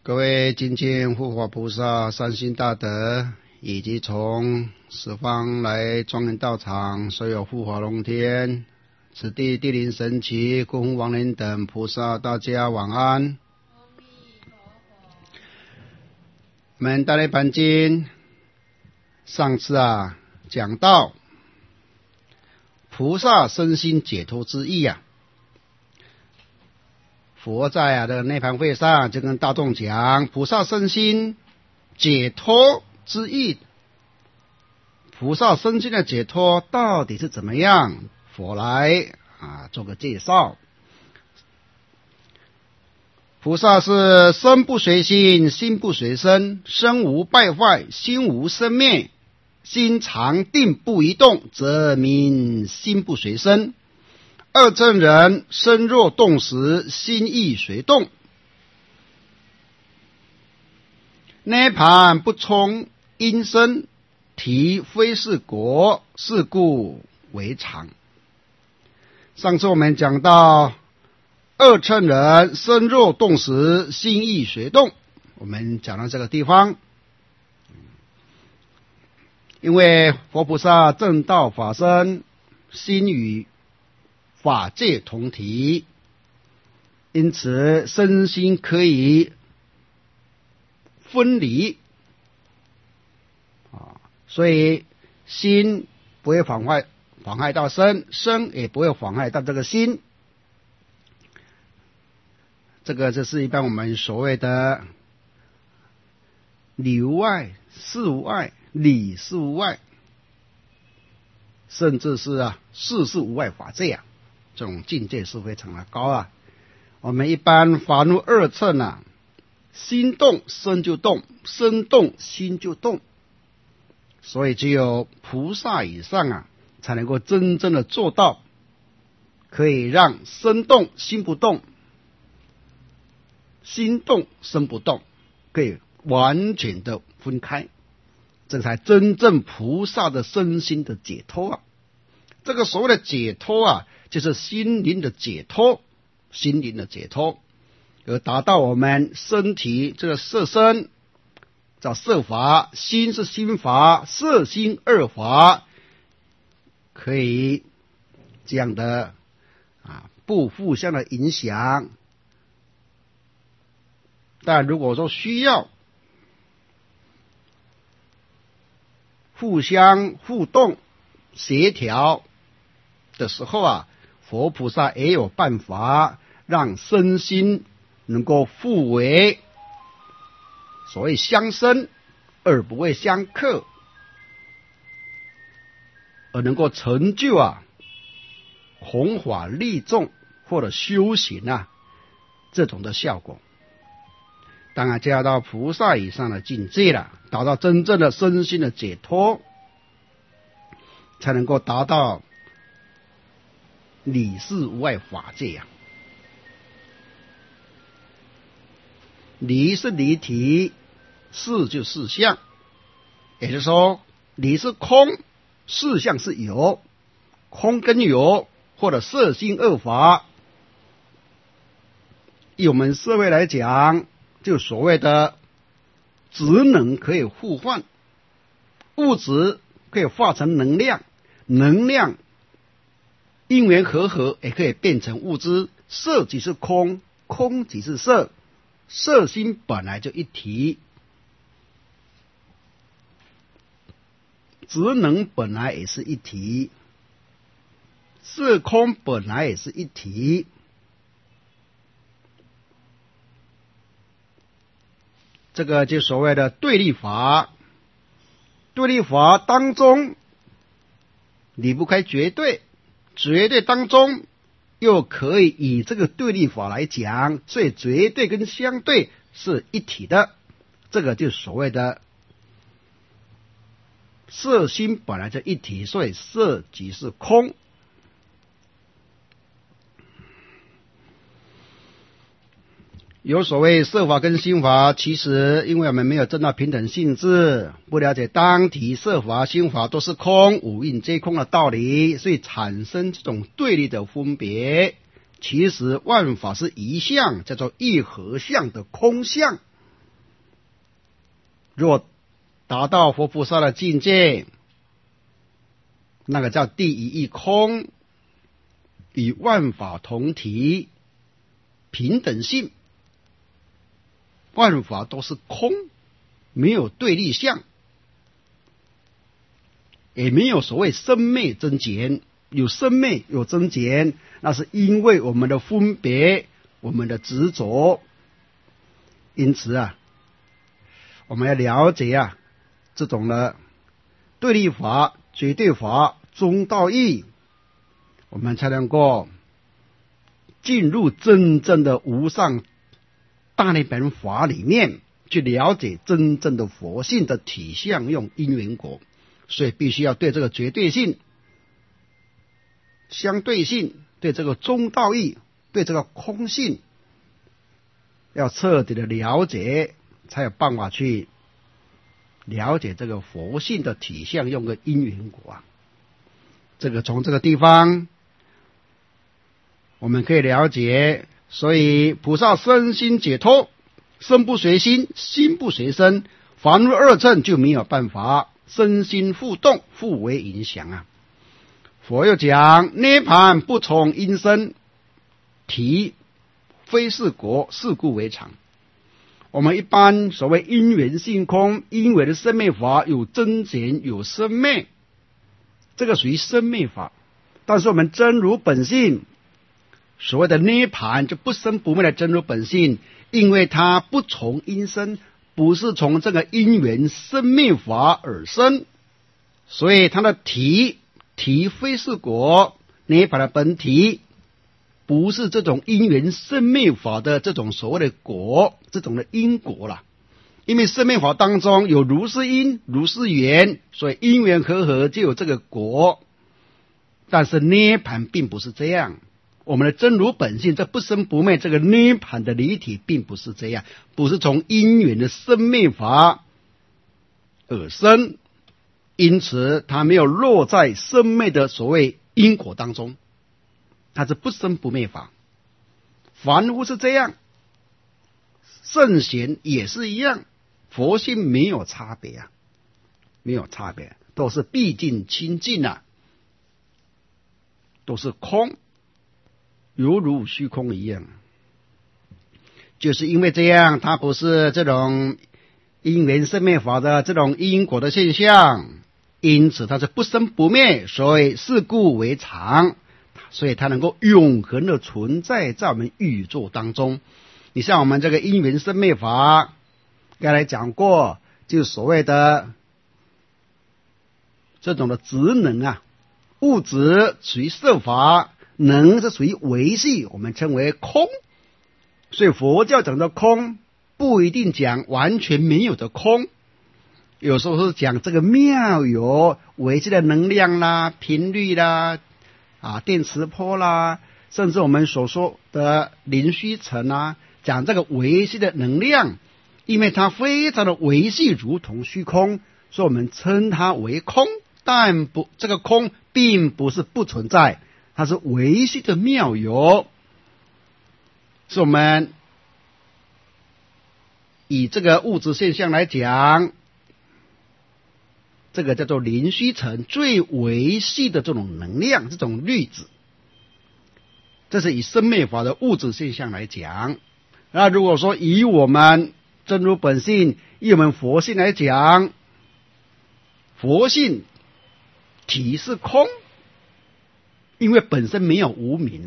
各位精进护法菩萨、善心大德，以及从十方来庄严道场所有护法龙天、此地地灵神奇、故宫亡灵等菩萨，大家晚安。我们大内盘经上次讲到菩萨身心解脱之意佛在这个内盘会上就跟大众讲菩萨身心解脱之意，菩萨身心的解脱到底是怎么样？佛来做个介绍。菩萨是身不随心，心不随身，身无败坏，心无生灭，心常定不移动，则名心不随身。二乘人身若动时，心亦随动。涅盘不充因身，体非是国，是故为常。上次我们讲到二乘人身若动时，心亦随动，我们讲到这个地方。因为佛菩萨正道法身，心与法界同体，因此身心可以分离所以心不会妨害到身，身也不会妨害到这个心。这个就是一般我们所谓的理无碍、事无碍、理事无碍，甚至是事事无碍法界这种境界是非常的高我们一般法入二乘心动身就动，身动心就动，所以只有菩萨以上才能够真正的做到可以让身动心不动，心动身不动，可以完全的分开，这才真正菩萨的身心的解脱这个所谓的解脱就是心灵的解脱，心灵的解脱，而达到我们身体这个色身叫色法，心是心法，色心二法可以这样的不互相的影响。但如果说需要互相互动协调的时候佛菩萨也有办法让身心能够互为所谓相生而不会相克，而能够成就弘法利众或者修行这种的效果。当然就要到菩萨以上的境界了，达到真正的身心的解脱，才能够达到理事无碍法界理是离体，事就事相，也就是说理是空，事相是有，空跟有或者色心二法，以我们社会来讲，就所谓的质能可以互换，物质可以化成能量，能量因缘和也可以变成物质，色即是空，空即是色，色心本来就一体，质能本来也是一体，色空本来也是一体。这个就所谓的对立法，对立法当中离不开绝对，绝对当中又可以以这个对立法来讲，所以绝对跟相对是一体的，这个就所谓的色心本来就一体，所以色即是空。有所谓色法跟心法，其实因为我们没有证到平等性质，不了解当体色法心法都是空，五蕴皆空的道理，所以产生这种对立的分别。其实万法是一相，叫做一合相的空相。 若达到佛菩萨的境界，那个叫第一义空，与万法同体，平等性，万法都是空，没有对立相，也没有所谓生灭增减。有生灭有增减，那是因为我们的分别，我们的执着。因此啊，我们要了解这种的对立法、绝对法、中道义，我们才能够进入真正的无上大涅槃法里面，去了解真正的佛性的体相用因缘果。所以必须要对这个绝对性、相对性，对这个中道义，对这个空性，要彻底的了解，才有办法去了解这个佛性的体相用跟因缘果。这个从这个地方我们可以了解，所以菩萨身心解脱，身不随心，心不随身，凡入二乘就没有办法，身心互动，互为影响。佛又讲涅槃不从因身，体非是果，是故为常。我们一般所谓因缘性空，因为的生灭法有增减有生灭，这个属于生灭法。但是我们真如本性，所谓的涅槃就不生不灭的真如本性，因为它不从因身，不是从这个因缘生灭法而生，所以它的体非是果，涅槃的本体不是这种因缘生灭法的这种所谓的果，这种的因果了。因为生灭法当中有如是因如是缘，所以因缘和就有这个果。但是涅槃并不是这样，我们的真如本性这不生不灭，这个涅槃的离体并不是这样，不是从因缘的生灭法而生，因此它没有落在生灭的所谓因果当中，它是不生不灭法。凡夫是这样，圣贤也是一样，佛性没有差别没有差别，都是毕竟清净都是空，犹如虚空一样。就是因为这样，它不是这种因缘生灭法的这种因果的现象，因此它是不生不灭，所以是故为常，所以它能够永恒的存在在我们宇宙当中。你像我们这个因缘生灭法，刚才讲过，就是所谓的这种的职能物质属于色法，能是属于维系，我们称为空。所以佛教讲的空，不一定讲完全没有的空，有时候是讲这个妙有维系的能量啦、频率啦、电磁波啦，甚至我们所说的灵虚层讲这个维系的能量，因为它非常的维系，如同虚空，所以我们称它为空。但这个空并不是不存在，它是维系的妙有。是我们以这个物质现象来讲，这个叫做灵虚层最维系的这种能量，这种粒子，这是以生灭法的物质现象来讲。那如果说以我们真如本性，以我们佛性来讲，佛性体是空，因为本身没有无明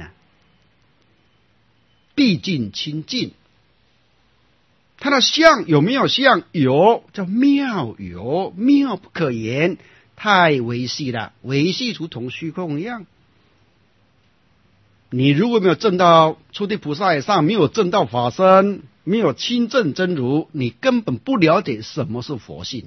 毕竟清净。它的相有没有相？有，叫妙有，妙不可言，太维系了，维系如同虚空一样。你如果没有证到初地菩萨以上，没有证到法身，没有亲证真如，你根本不了解什么是佛性。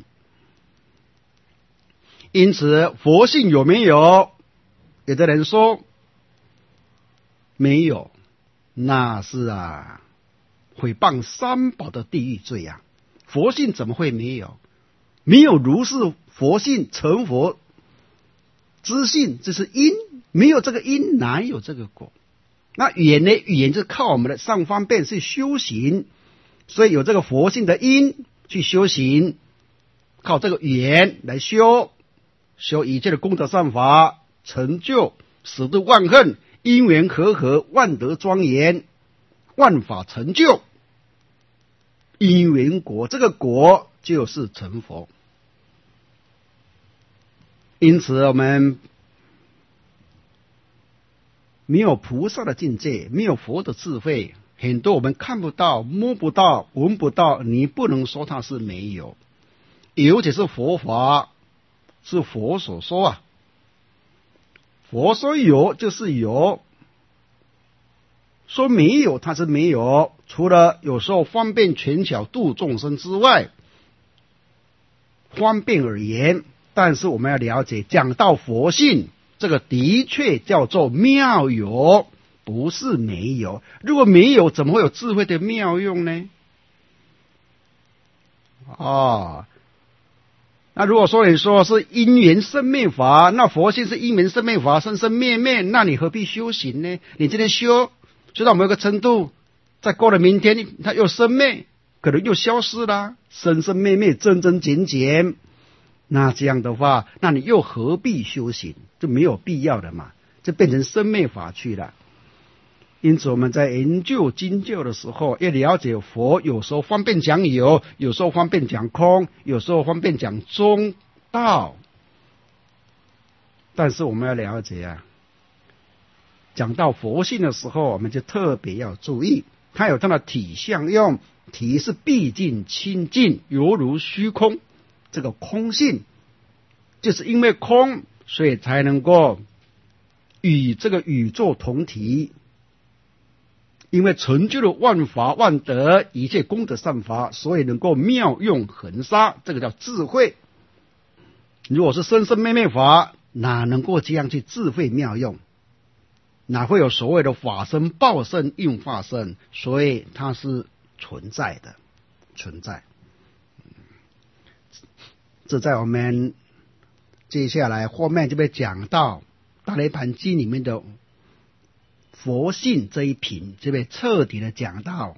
因此佛性有没有？有的人说没有，那是毁谤三宝的地狱罪佛性怎么会没有？没有如是佛性成佛之性，这是因，没有这个因哪有这个果？那语言呢？语言就是靠我们的上方便去修行，所以有这个佛性的因去修行， 靠这个缘来修一切的功德善法，成就使得万恨因缘和合，万德庄严，万法成就，因缘果，这个果就是成佛。因此我们没有菩萨的境界，没有佛的智慧，很多我们看不到、摸不到、闻不到，你不能说它是没有。尤其是佛法，是佛所说啊，佛说有就是有，说没有它是没有。除了有时候方便权巧度众生之外，方便而言，但是我们要了解，讲到佛性，这个的确叫做妙有，不是没有。如果没有，怎么会有智慧的妙用呢？那如果说你说是因缘生灭法，那佛性是因缘生灭法，生生灭灭，那你何必修行呢？你今天修到某一个程度，再过了明天它又生灭，可能又消失了，生生灭灭，增增减减，那这样的话，那你又何必修行？就没有必要的嘛，就变成生灭法去了。因此我们在研究经教的时候，要了解佛有时候方便讲有，有时候方便讲空，有时候方便讲中道。但是我们要了解啊，讲到佛性的时候，我们就特别要注意，它有它的体相用，体是毕竟清净，犹如虚空。这个空性就是因为空，所以才能够与这个宇宙同体，因为成就了万法万德，一切功德善法，所以能够妙用恒沙，这个叫智慧。如果是生生灭灭法，哪能够这样去智慧妙用？哪会有所谓的法身报身应化身？所以它是存在的，存在。这在我们接下来后面就会讲到大涅盘经里面的佛性这一品，就会彻底的讲到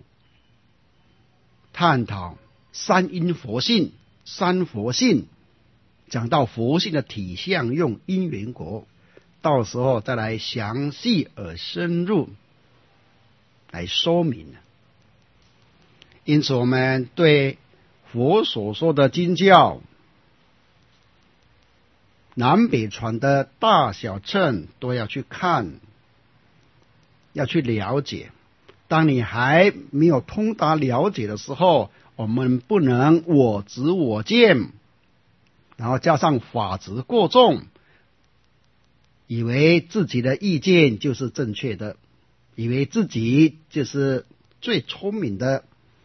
探讨三因佛性、三佛性，讲到佛性的体相用因缘果，到时候再来详细而深入来说明。因此我们对佛所说的经教，南北传的大小乘都要去看，要去了解。当你还没有通达了解的时候，我们不能我执我见，然后加上法执过重，以为自己的意见就是正确的，以为自己就是最聪明的，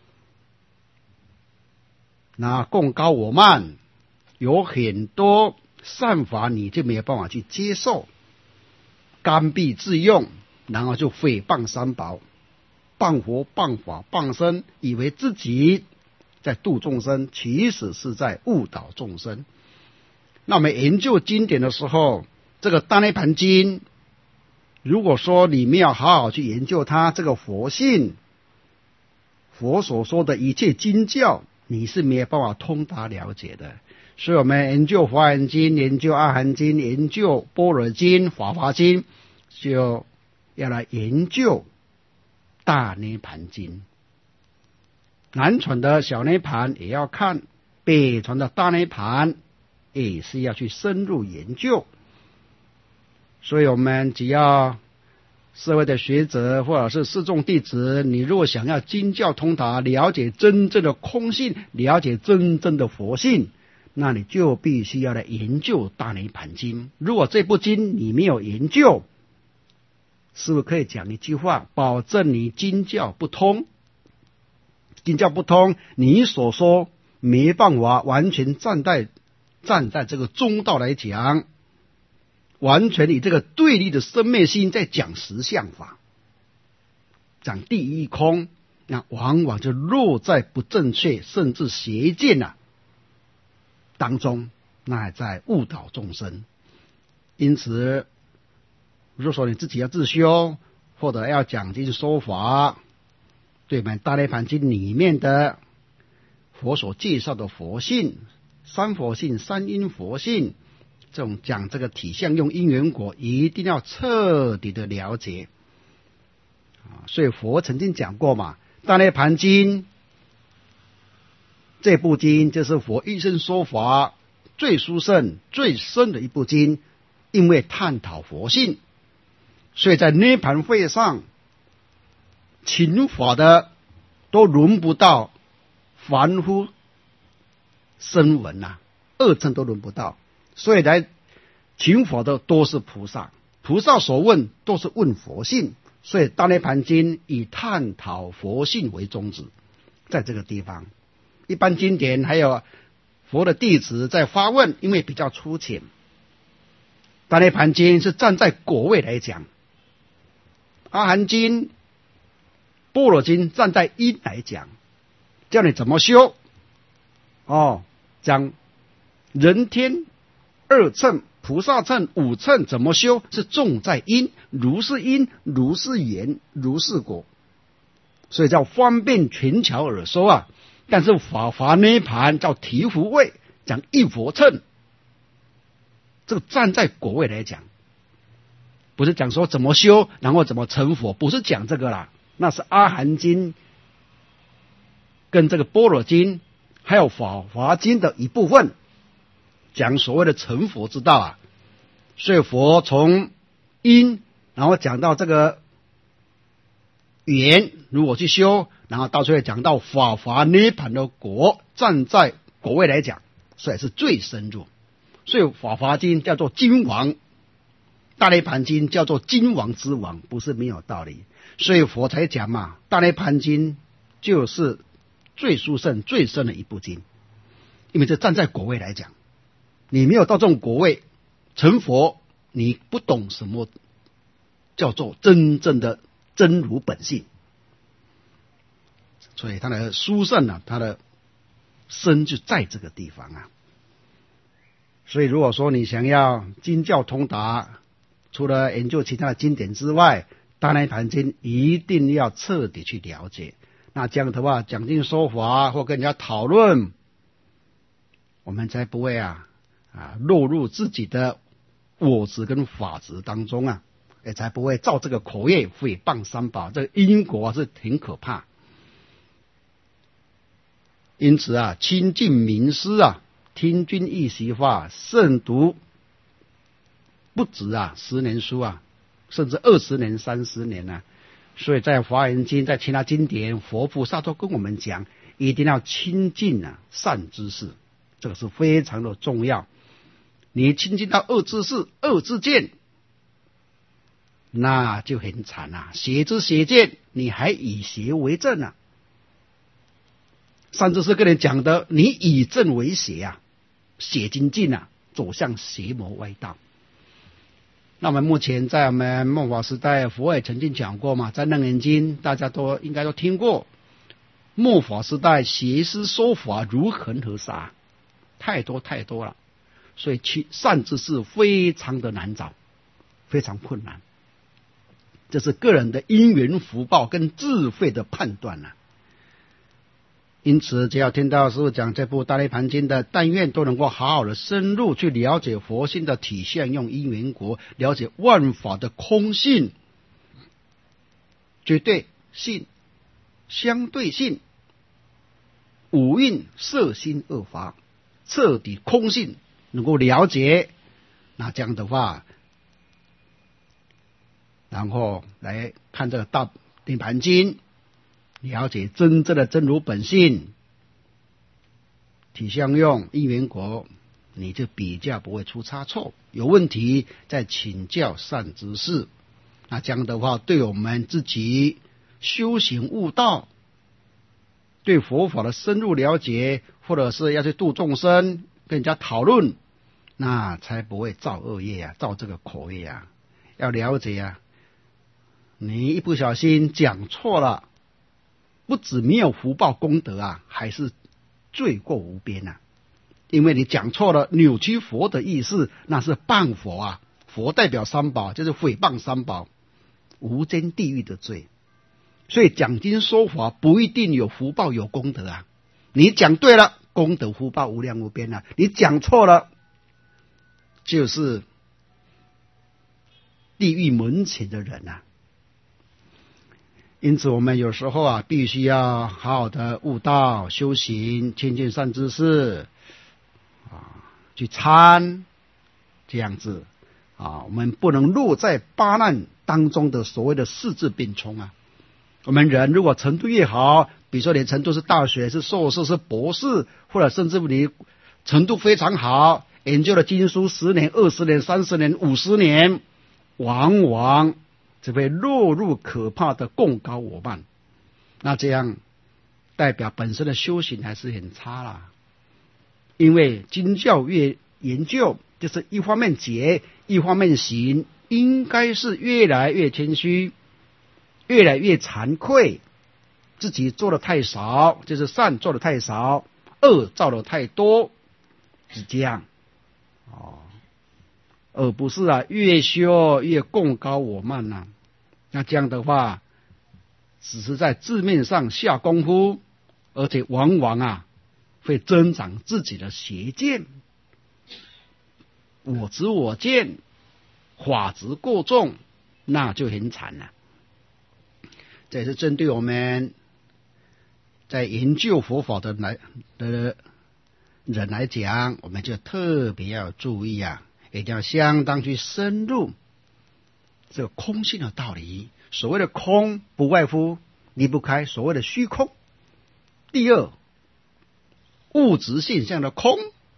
那共高我慢，有很多善法你就没有办法去接受，刚愎自用，然后就诽谤三宝，谤佛谤法谤僧，以为自己在度众生，其实是在误导众生。那我们研究经典的时候，这个大涅盘经，如果说你们要好好去研究它这个佛性，佛所说的一切经教，你是没有办法通达了解的。所以我们研究华严经，研究阿含经，研究般若经、法华经，就要来研究大涅盘经。南传的小涅盘也要看，北传的大涅盘也是要去深入研究。所以我们只要社会的学者或者是四众弟子，你如果想要经教通达，了解真正的空性，了解真正的佛性，那你就必须要来研究大涅盘经。如果这部经你没有研究，是不是可以讲一句话，保证你经教不通？经教不通，你所说没办法完全站在这个中道来讲，完全以这个对立的生灭心在讲实相法，讲第一空，那往往就落在不正确甚至邪见当中，那还在误导众生。因此如果说你自己要自修，或者要讲经说法，对我们大涅盘经里面的佛所介绍的佛性， 三佛性、三因佛性，这种讲这个体相用因缘果，一定要彻底的了解所以佛曾经讲过嘛，《大涅盘经》这部经就是佛一生说法最殊胜、最深的一部经，因为探讨佛性，所以在涅盘会上，请法的都轮不到凡夫声闻二乘都轮不到，所以来请法的都是菩萨，菩萨所问都是问佛性，所以《大涅盘经》以探讨佛性为宗旨，在这个地方，一般经典还有佛的弟子在发问，因为比较粗浅，《大涅盘经》是站在果位来讲，阿含经、般若经站在因来讲，叫你怎么修讲人天二乘、菩萨乘、五乘怎么修，是重在因，如是因，如是缘，如是果，所以叫方便全巧而说但是法华涅盘叫提福位，讲一佛乘，这个站在果位来讲，不是讲说怎么修然后怎么成佛，不是讲这个啦，那是阿含经跟这个般若经还有法华经的一部分，讲所谓的成佛之道所以佛从因然后讲到这个缘如何去修，然后到最后讲到法华涅盘的果，站在果位来讲，所以是最深入，所以法华经叫做经王，大涅盘经叫做经王之王，不是没有道理，所以佛才讲嘛，大涅盘经就是最殊胜最深的一部经，因为这站在果位来讲，你没有到这种果位成佛，你不懂什么叫做真正的真如本性，所以它的殊胜它的深就在这个地方所以如果说你想要经教通达，除了研究其他的经典之外，大涅盘经一定要彻底去了解，那这样的话讲经说法或跟人家讨论，我们才不会落入自己的我执跟法执当中也才不会造这个口业诽谤三宝，这个因果是挺可怕。因此亲近名师听君一席话，慎读不止10年书甚至20年30年所以在华严经在其他经典，佛菩萨都跟我们讲，一定要亲近善知识，这个是非常的重要。你亲近到恶知识、恶知见，那就很惨邪知邪见，你还以邪为正善知识跟你讲的，你以正为邪邪精进走向邪魔歪道。那我们目前在我们末法时代，佛也曾经讲过嘛，在楞严经大家都应该都听过，末法时代邪师说法如恒河沙，太多太多了，所以善知识非常的难找，非常困难，这是个人的因缘福报跟智慧的判断因此只要听到师父讲这部大涅盘经的，但愿都能够好好的深入去了解佛性的体相用因缘果，了解万法的空性、绝对性、相对性、五蕴色心二法，彻底空性能够了解，那这样的话，然后来看这个大涅盘经，了解真正的真如本性、体相用因缘果，你就比较不会出差错，有问题再请教善知识，那这样的话对我们自己修行悟道，对佛法的深入了解，或者是要去度众生跟人家讨论，那才不会造恶业造这个口业要了解你一不小心讲错了，不止没有福报功德还是罪过无边因为你讲错了，扭曲佛的意思，那是谤佛佛代表三宝，就是诽谤三宝，无间地狱的罪。所以讲经说法不一定有福报有功德你讲对了功德福报无量无边啊！你讲错了，就是地狱门前的人啊。因此我们有时候啊，必须要好好的悟道修行，亲近善知识去参，这样子我们不能落在八难当中的所谓的四字并冲啊。我们人如果程度越好，比如说你程度是大学是硕士是博士，或者甚至你程度非常好，研究了经书10年20年30年50年，往往只会落入可怕的共高我慢。那这样代表本身的修行还是很差啦。因为经教越研究，就是一方面解一方面行，应该是越来越谦虚，越来越惭愧，自己做的太少，就是善做的太少，恶造的太多，是这样而不是越修越共高我慢啊。那这样的话，只是在字面上下功夫，而且往往会增长自己的邪见，我执我见，法执过重，那就很惨了。这也是针对我们在研究佛法的人来讲，我们就特别要注意一定要相当去深入这个空性的道理。所谓的空，不外乎离不开所谓的虚空。第二，物质现象的空，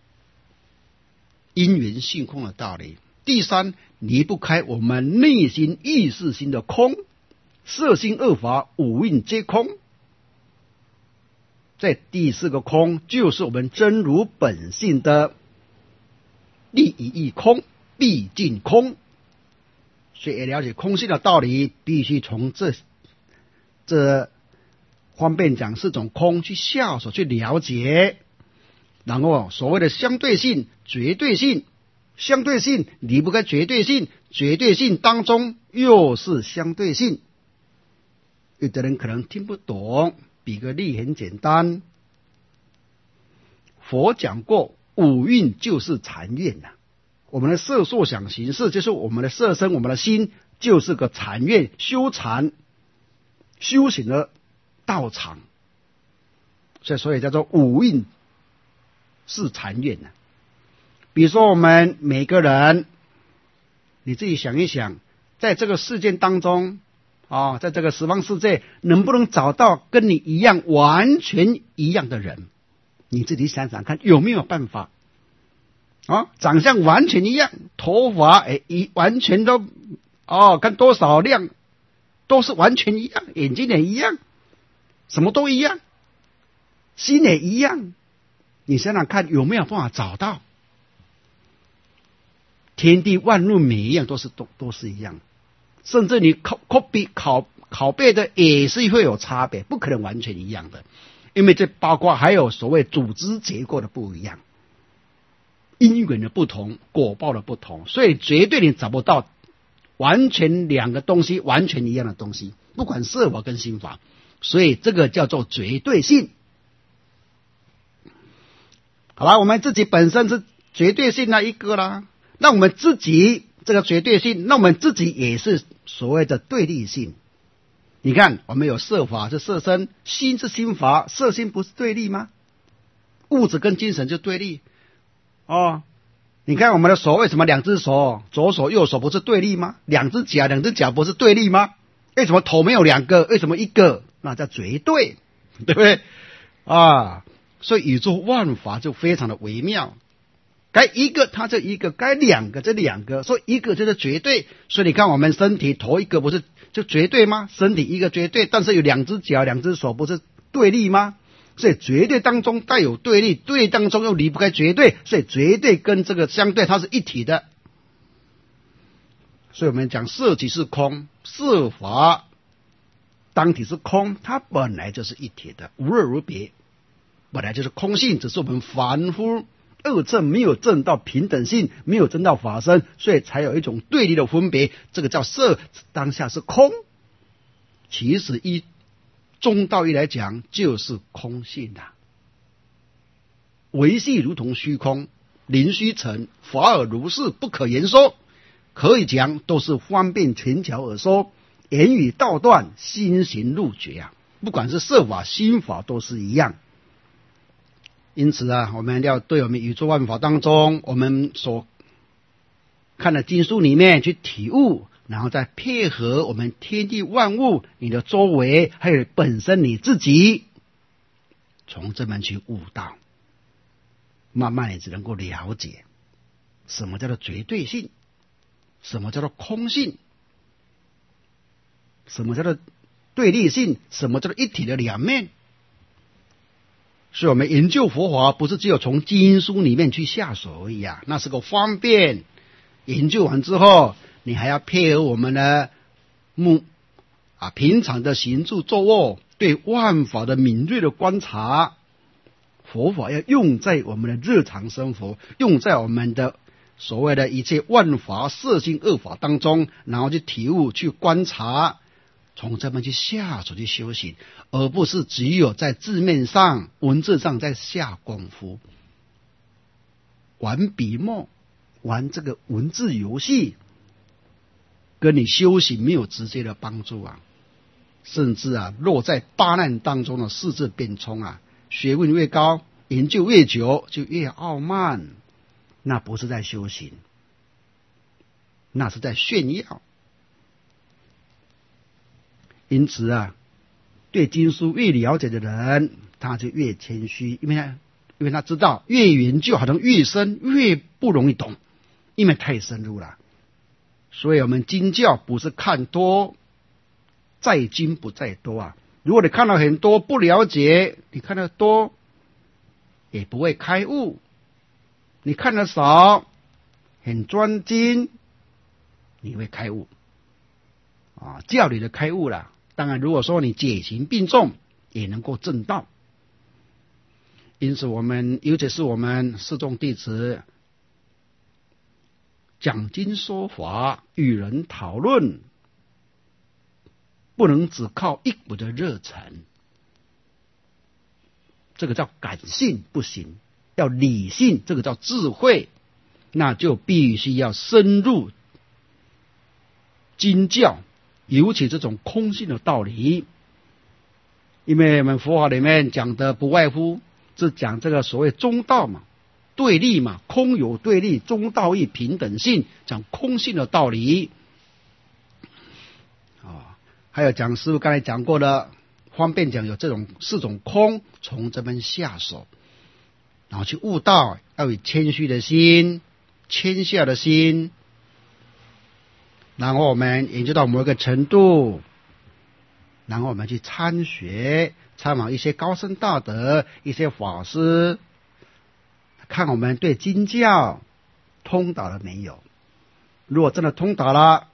因缘性空的道理。第三，离不开我们内心意识心的空，色心二法五蕴皆空。在第四个空，就是我们真如本性的立一义空，毕竟空。所以了解空性的道理，必须从这方面讲4种空去下手去了解。然后所谓的相对性、绝对性，相对性离不开绝对性，绝对性当中又是相对性。有的人可能听不懂，比个例很简单。佛讲过五蕴就是禅院我们的色受想行识就是我们的色身，我们的心就是个禅院，修禅修行的道场，所以叫做五蕴是禅院比如说我们每个人，你自己想一想，在这个世界当中在这个十方世界，能不能找到跟你一样完全一样的人？你自己想想看，有没有办法长相完全一样，头发完全都看多少亮都是完全一样，眼睛也一样，什么都一样，心也一样。你想想看，有没有办法找到？天地万物每一样都是一样，甚至你拷贝的也是会有差别，不可能完全一样的，因为这包括还有所谓组织结构的不一样，因缘的不同，果报的不同，所以绝对你找不到完全两个东西完全一样的东西，不管色法跟心法，所以这个叫做绝对性。好了，我们自己本身是绝对性那一个啦，那我们自己这个绝对性，那我们自己也是所谓的对立性。你看我们有色法是色身，心是心法，色心不是对立吗？物质跟精神就对立你看我们的手，为什么2只手，左手右手不是对立吗？2只脚不是对立吗？为什么头没有2个，为什么1个？那叫绝对，对不对所以宇宙万法就非常的微妙，该一个它就一个，该2个这2个，所以一个就是绝对。所以你看我们身体头一个不是就绝对吗？身体一个绝对，但是有2只脚2只手不是对立吗？所以绝对当中带有对立，对立当中又离不开绝对，所以绝对跟这个相对它是一体的。所以我们讲色即是空，色法当体是空，它本来就是一体的，无二无别，本来就是空性，只是我们凡夫二正没有证到平等性，没有证到法身，所以才有一种对立的分别，这个叫色当下是空。其实中道义来讲就是空性维系如同虚空，灵虚成，法尔如是，不可言说。可以讲都是方便权巧而说，言语道断，心行入觉啊！不管是色法、心法都是一样。因此啊，我们要对我们宇宙万法当中，我们所看的经书里面去体悟，然后再配合我们天地万物、你的周围，还有本身你自己，从这边去悟道，慢慢你只能够了解什么叫做绝对性，什么叫做空性，什么叫做对立性，什么叫做一体的两面。所以我们研究佛法不是只有从经书里面去下手而已啊，那是个方便。研究完之后，你还要配合我们的平常的行住坐卧，对万法的敏锐的观察。佛法要用在我们的日常生活，用在我们的所谓的一切万法色心恶法当中，然后去体悟、去观察，从这边去下手去修行，而不是只有在字面上、文字上在下功夫，玩笔墨，玩这个文字游戏，跟你修行没有直接的帮助啊！甚至啊，落在八难当中的四字变冲啊，学问越高，研究越久，就越傲慢，那不是在修行，那是在炫耀。因此啊，对经书越了解的人，他就越谦虚，因为他知道越研究好像越深，越不容易懂，因为太深入了。所以我们经教不是看多，在精不在多啊。如果你看到很多不了解，你看得多也不会开悟；你看得少，很专精，你会开悟啊，教理的开悟了。当然，如果说你解行并重，也能够证道。因此，尤其是我们四众弟子讲经说法、与人讨论，不能只靠一股的热忱，这个叫感性不行；要理性，这个叫智慧，那就必须要深入经教。尤其这种空性的道理，因为我们佛法里面讲的不外乎是讲这个所谓中道嘛，对立嘛，空有对立，中道义平等性，讲空性的道理还有讲师父刚才讲过的，方便讲有这种四种空，从这边下手，然后去悟道，要有谦虚的心、谦下的心。然后我们研究到某一个程度，然后我们去参学，参访一些高僧大德、一些法师，看我们对经教通达了没有。如果真的通达了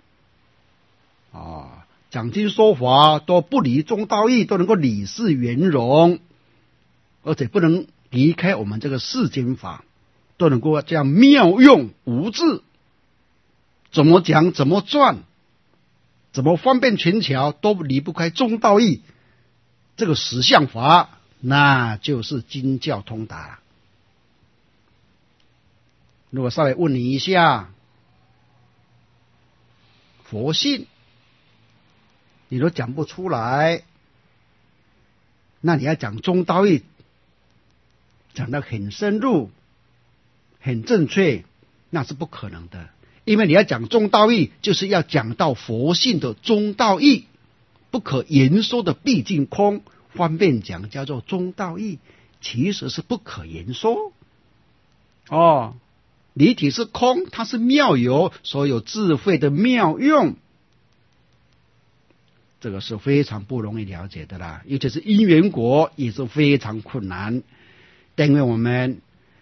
讲经说法都不离中道义，都能够理事圆融，而且不能离开我们这个世间法，都能够这样妙用无滞，怎么讲怎么转，怎么方便权巧，都离不开中道义这个实相法，那就是经教通达了。如果稍微问你一下，佛性你都讲不出来，那你要讲中道义，讲得很深入很正确，那是不可能的。因为你要讲中道义，就是要讲到佛性的中道义，不可言说的毕竟空，方便讲叫做中道义，其实是不可言说离体是空，它是妙有，所有智慧的妙用，这个是非常不容易了解的啦，尤其是因缘果也是非常困难。因为我们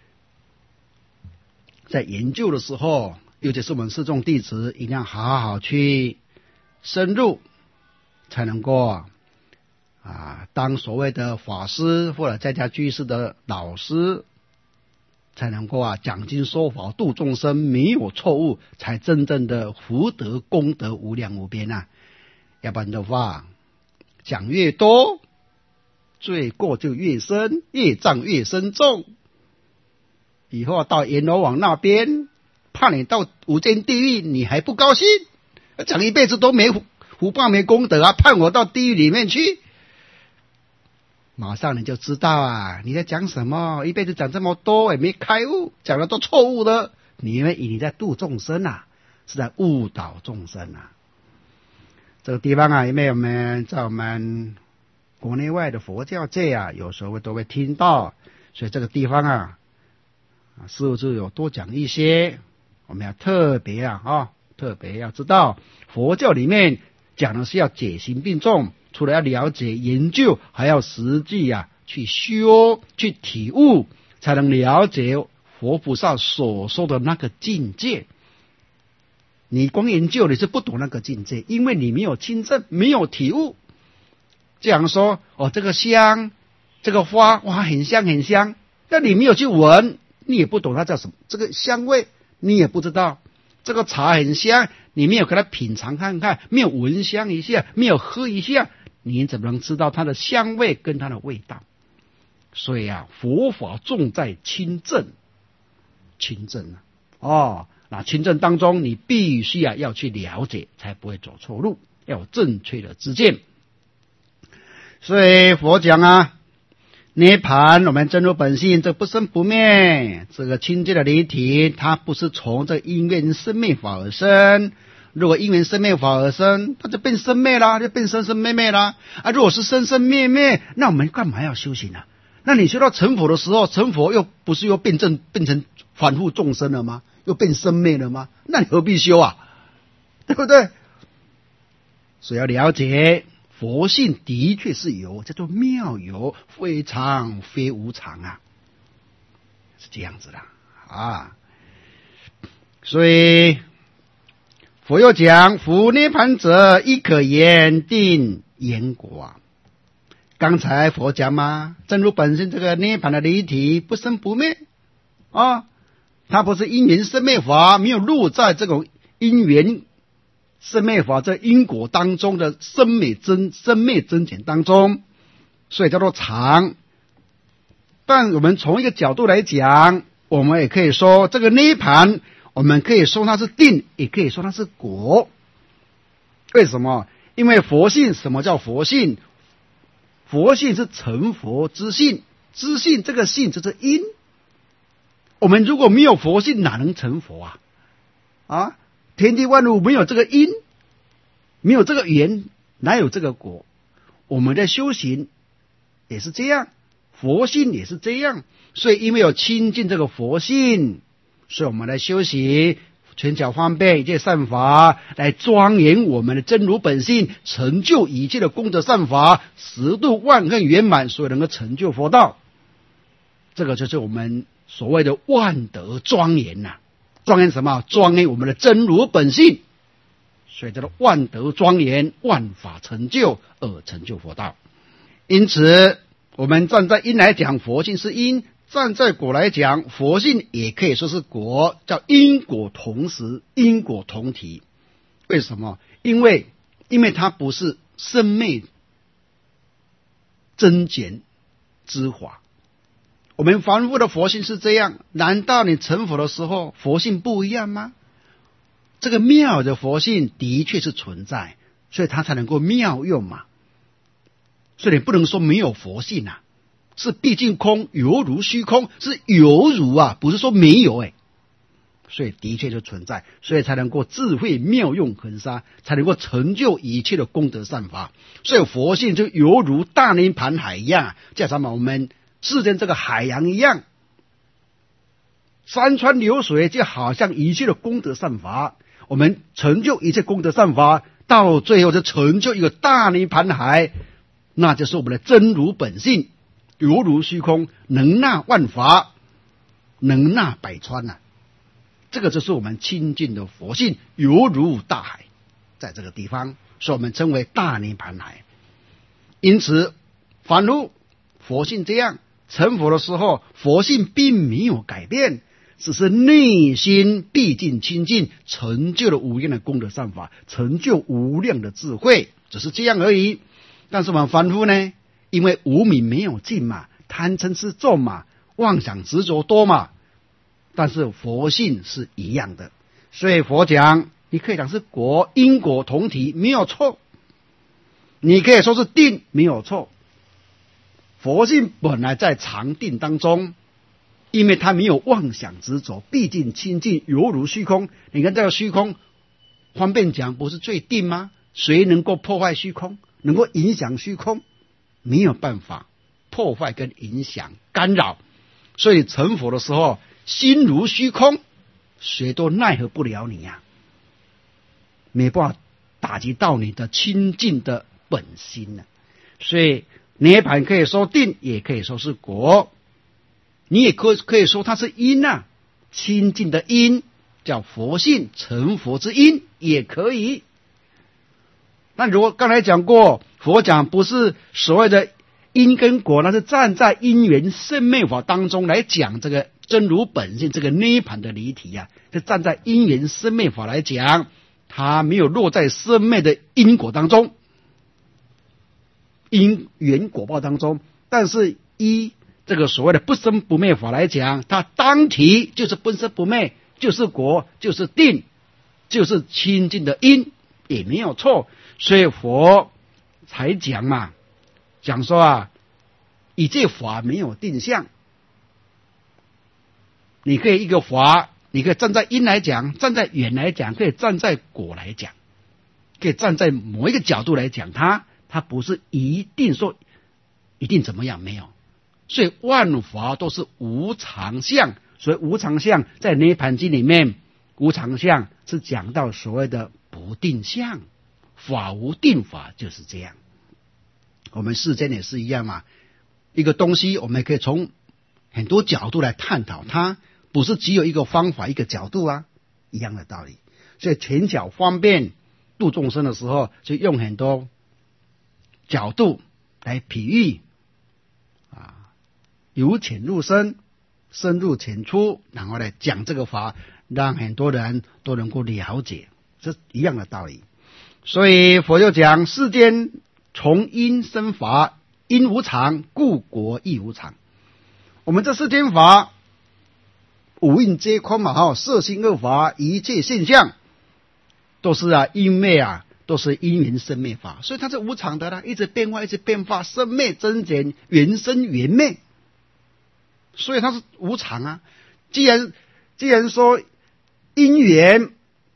在研究的时候，尤其是我们四众弟子，一定要好好去深入，才能够当所谓的法师或者在家居士的老师，才能够讲经说法度众生，没有错误，才真正的福德功德无量无边要不然的话，讲越多，罪过就越深，业障越深重以后到阎罗王那边，怕你到无间地狱，你还不高兴？讲一辈子都没福报没功德啊，判我到地狱里面去，马上你就知道啊，你在讲什么？一辈子讲这么多也没开悟，讲的都错误的。你以为你在度众生啊，是在误导众生啊。这个地方啊，因为我们在我们国内外的佛教界啊，有时候都会听到，所以这个地方啊，师父就有多讲一些。我们要特别特别要知道，佛教里面讲的是要解心并重，除了要了解研究，还要实际去修去体悟，才能了解佛菩萨所说的那个境界。你光研究你是不懂那个境界，因为你没有亲证，没有体悟。这样说这个香这个花哇很香很香，但你没有去闻，你也不懂它叫什么，这个香味你也不知道。这个茶很香，你没有给它品尝看看，没有闻香一下，没有喝一下，你怎么能知道它的香味跟它的味道？所以佛法重在亲证。亲证那亲证当中你必须要去了解，才不会走错路，要有正确的知见。所以佛讲涅盘我们真如本性，这不生不灭，这个清净的离体，它不是从这因缘生灭法而生。如果因缘生灭法而生，它就变生灭啦，就变生生灭灭啦。如果是生生灭灭，那我们干嘛要修行啊？那你修到成佛的时候，成佛又不是又变成反复众生了吗？又变生灭了吗？那你何必修啊？对不对？所以要了解佛性的确是有，叫做妙有，非常非无常是这样子的所以佛又讲，夫涅盘者，亦可言定言果刚才佛讲嘛，正如本身这个涅盘的离体不生不灭它不是因缘生灭法，没有入在这种因缘生灭法这因果当中的生灭增减当中，所以叫做常。但我们从一个角度来讲，我们也可以说这个涅盘，我们可以说它是定，也可以说它是果。为什么？因为佛性，什么叫佛性？佛性是成佛之性，之性这个性就是因。我们如果没有佛性，哪能成佛天地万物没有这个因，没有这个缘，哪有这个果？我们的修行也是这样，佛性也是这样。所以因为有亲近这个佛性，所以我们来修习全巧方便一切善法，来庄严我们的真如本性，成就一切的功德善法，十度万恨圆满，所以能够成就佛道。这个就是我们所谓的万德庄严庄严什么？庄严我们的真如本性，所以叫做万德庄严，万法成就而成就佛道。因此我们站在因来讲，佛性是因；站在果来讲，佛性也可以说是果，叫因果同时，因果同体。为什么？因为它不是生灭增减之法。我们凡夫的佛性是这样，难道你成佛的时候佛性不一样吗？这个妙的佛性的确是存在，所以它才能够妙用嘛。所以你不能说没有佛性是毕竟空，犹如虚空，是犹如不是说没有所以的确就存在，所以才能够智慧妙用恒沙，才能够成就一切的功德善法。所以佛性就犹如大涅盘海一样叫什么？我们世间这个海洋一样，山川流水就好像一切的功德善法，我们成就一切功德善法，到最后就成就一个大涅盘海，那就是我们的真如本性，犹如虚空，能纳万法，能纳百川这个就是我们亲近的佛性，犹如大海，在这个地方，所以我们称为大涅盘海。因此凡夫佛性这样，成佛的时候佛性并没有改变，只是内心毕竟清净，成就了无量的功德善法，成就无量的智慧，只是这样而已。但是我们凡夫呢，因为无明没有尽嘛，贪嗔痴重嘛，妄想执着多嘛， 但是佛性是一样的。所以佛讲，你可以讲是果，因果同体，没有错。你可以说是定，没有错。佛性本来在常定当中，因为它没有妄想执着，毕竟清净犹如虚空。你看这个虚空，方便讲不是最定吗？谁能够破坏虚空，能够影响虚空？没有办法破坏跟影响干扰。所以成佛的时候，心如虚空，谁都奈何不了你呀，没办法打击到你的清净的本心呢。所以涅槃可以说定，也可以说是果，你也可以说它是因啊，清净的因叫佛性，成佛之因也可以。那如果刚才讲过，佛讲不是所谓的因跟果，那是站在因缘生灭法当中来讲这个真如本性，这个涅槃的离体啊，是站在因缘生灭法来讲，它没有落在生灭的因果当中，因缘果报当中。但是依这个所谓的不生不灭法来讲，它当体就是不生不灭，就是果，就是定，就是清净的因，也没有错。所以佛才讲嘛，讲说啊，以这法没有定相。你可以一个法，你可以站在因来讲，站在缘来讲，可以站在果来讲，可以站在某一个角度来讲它不是一定说一定怎么样，没有。所以万法都是无常相，所以无常相在涅槃经里面，无常相是讲到所谓的不定相，法无定法就是这样。我们世间也是一样嘛，一个东西我们可以从很多角度来探讨它，不是只有一个方法一个角度啊，一样的道理。所以权巧方便度众生的时候，就用很多角度来比喻啊，由浅入深，深入浅出，然后来讲这个法，让很多人都能够了解，这一样的道理。所以佛就讲世间从因生法，因无常，故果亦无常。我们这世间法五蕴皆空嘛，色心二法，一切现象都是因为都是因缘生灭法，所以它是无常的啦，一直变化，一直变化，生灭增减，缘生缘灭，所以它是无常啊。既然说因缘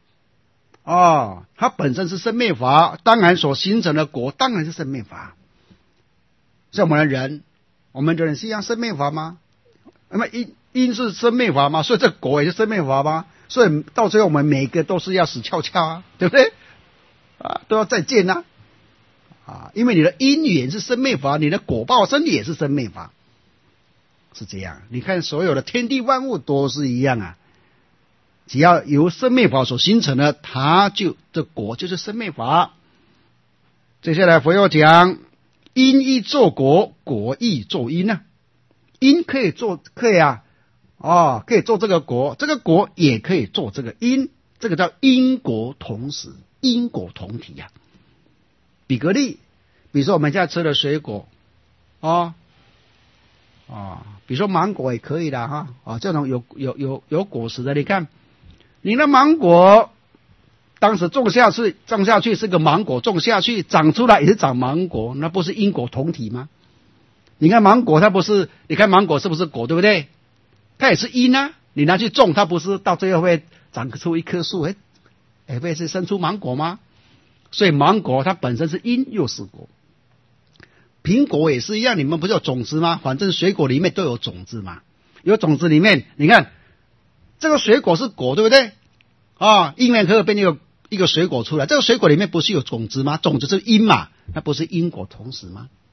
它本身是生灭法，当然所形成的果当然是生灭法。像我们的人是一样生灭法吗？那么因是生灭法吗？所以这果也是生灭法吗？所以到最后我们每个都是要死翘翘啊，对不对？都要再见啊！因为你的因缘是生灭法，你的果报身也是生灭法，是这样。你看所有的天地万物都是一样啊，只要由生灭法所形成的，这果就是生灭法。接下来佛又讲，因亦作果，果亦作因啊。因可以做这个果，这个果也可以做这个因，这个叫因果同时，因果同体啊。比个例，比如说我们现在吃的水果比如说芒果也可以的这种有果实的，你看你的芒果当时种下去是个芒果，种下去长出来也是长芒果，那不是因果同体吗？你看芒果你看芒果是不是果，对不对？它也是因啊，你拿去种，它不是到最后会长出一棵树，会是生出芒果吗？所以芒果它本身是因又是果。苹果也是一样，你们不是有种子吗？反正水果里面都有种子嘛，有种子里面你看这个水果是果，对不对？因缘可以变一个水果出来，这个水果里面不是有种子吗？种子是因嘛，那不是因果同时吗？